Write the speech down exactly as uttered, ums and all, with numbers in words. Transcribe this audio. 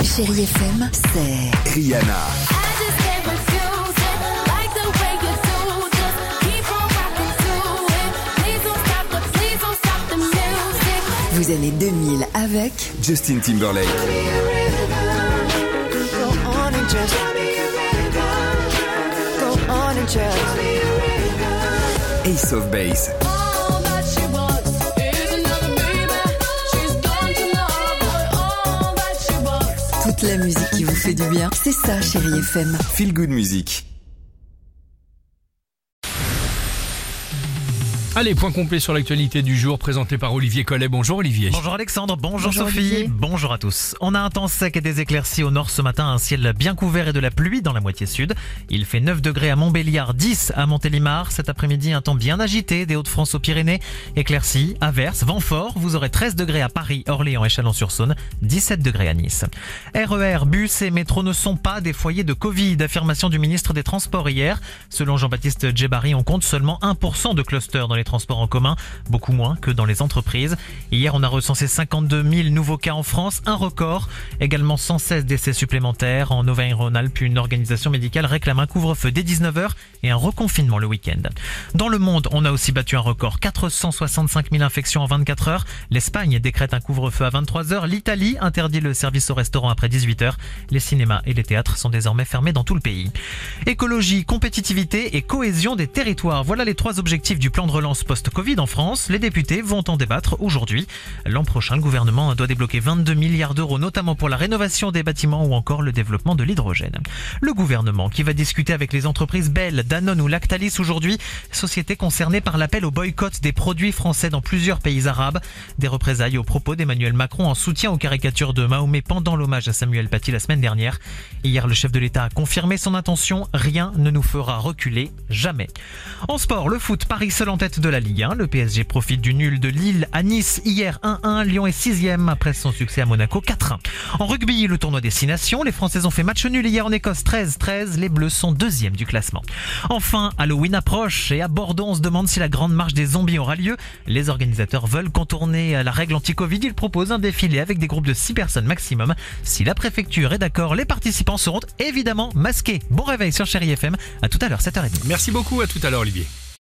Chérie F M, c'est Rihanna. Vous aimez deux mille avec Justin Timberlake. Ace of Base. toute la musique qui vous fait du bien. C'est ça, Chérie F M. Feel Good Music. Allez, point complet sur l'actualité du jour, présenté par Olivier Collet. Bonjour Olivier. Bonjour Alexandre, bonjour, Bonjour Sophie, Olivier. bonjour à tous. On a un temps sec et des éclaircies au nord ce matin, un ciel bien couvert et de la pluie dans la moitié sud. Il fait neuf degrés à Montbéliard, dix à Montélimar. Cet après-midi, un temps bien agité des Hauts-de-France aux Pyrénées. Éclaircies, averses, vent fort. Vous aurez treize degrés à Paris, Orléans et Chalon-sur-Saône, dix-sept degrés à Nice. R E R, bus et métro ne sont pas des foyers de Covid, affirmation du ministre des Transports hier. Selon Jean-Baptiste Djebari, on compte seulement un pour cent de clusters dans les transports en commun. Beaucoup moins que dans les entreprises. Hier, on a recensé cinquante-deux mille nouveaux cas en France, un record. Également cent seize décès supplémentaires. En Auvergne-Rhône-Alpes, une organisation médicale réclame un couvre-feu dès dix-neuf heures et un reconfinement le week-end. Dans le monde, on a aussi battu un record. quatre cent soixante-cinq mille infections en vingt-quatre heures. L'Espagne décrète un couvre-feu à vingt-trois heures. L'Italie interdit le service au restaurant après dix-huit heures. Les cinémas et les théâtres sont désormais fermés dans tout le pays. Écologie, compétitivité et cohésion des territoires. Voilà les trois objectifs du plan de relance post-Covid en France. Les députés vont en débattre aujourd'hui. L'an prochain, le gouvernement doit débloquer vingt-deux milliards d'euros, notamment pour la rénovation des bâtiments ou encore le développement de l'hydrogène. Le gouvernement qui va discuter avec les entreprises Bell, Danone ou Lactalis aujourd'hui, sociétés concernées par l'appel au boycott des produits français dans plusieurs pays arabes. Des représailles aux propos d'Emmanuel Macron en soutien aux caricatures de Mahomet pendant l'hommage à Samuel Paty la semaine dernière. Hier, le chef de l'État a confirmé son intention. Rien ne nous fera reculer, jamais. En sport, le foot, Paris seul en tête de la Ligue un. Le P S G profite du nul de Lille à Nice hier un un. Lyon est sixième après son succès à Monaco quatre un. En rugby, le tournoi Destination. Les Français ont fait match nul hier en Écosse treize treize. Les Bleus sont deuxième du classement. Enfin, Halloween approche et à Bordeaux, on se demande si la grande marche des zombies aura lieu. Les organisateurs veulent contourner la règle anti-Covid. Ils proposent un défilé avec des groupes de six personnes maximum. Si la préfecture est d'accord, les participants seront évidemment masqués. Bon réveil sur Chérie F M. À tout à l'heure, sept heures trente. Merci beaucoup, à tout à l'heure Olivier.